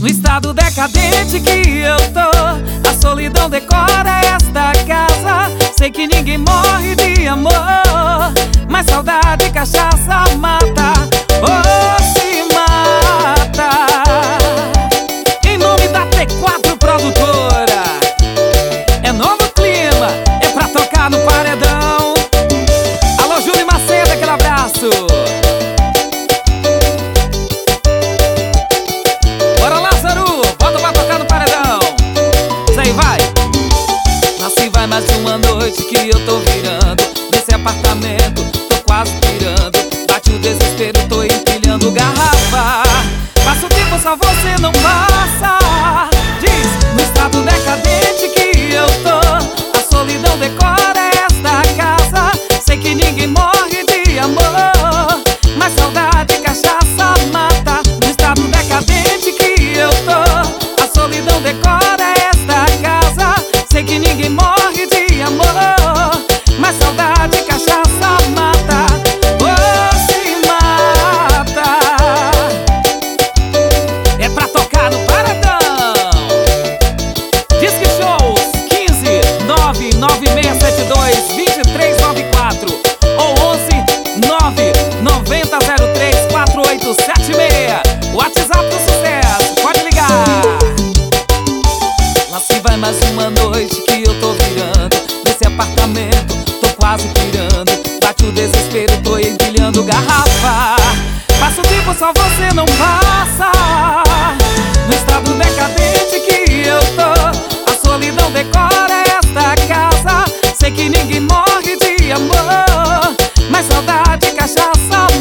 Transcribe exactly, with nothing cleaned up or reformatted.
No estado decadente que eu tô, a solidão decora esta casa. Sei que ninguém morre de amor, mas saudade e cachaça mata. Oh, se mata. Em nome da T quatro Produtora, é novo clima, é pra tocar no paredão. Alô, Júlio Macedo, aquele abraço. Bora, Lázaro, bota pra tocar no paredão. Isso aí, vai. Nasci vai mais uma noite que eu tô virando nesse apartamento, tô quase pirando. Bate o desespero, tô empilhando garrafa. Passa o tempo, só você não passa. Diz, no estado decadente que eu tô, a solidão decora esta casa. Sei que ninguém morre de amor, mas saudade e cachaça mata. No estado decadente que eu tô, a solidão decora esta casa. Sei que ninguém morre de amor, mas saudade e cachaça mata. Oh, se mata. É pra tocar no paredão. Disque Shows quinze nove nove seis sete dois dois três nove quatro ou onze nove nove zero zero três quatro oito sete seis. WhatsApp do sucesso, pode ligar. Lá se vai mais uma noite que eu tô virando nesse apartamento, tô quase pirando. Bate o desespero, tô empilhando garrafa. Passa o tempo, só você não passa. No estado decadente que eu tô, a solidão decora esta casa. Sei que ninguém morre de amor, mas saudade e cachaça